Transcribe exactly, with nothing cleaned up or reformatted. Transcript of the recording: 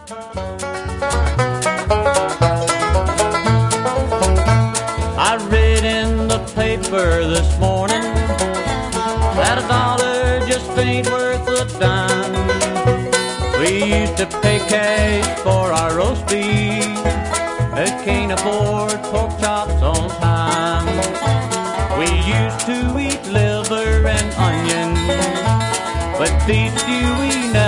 I read in the paper this morning that a dollar just ain't worth a dime. We used to pay cash for our roast beef, but can't afford pork chops on time. We used to eat liver and onions, but beef stew we never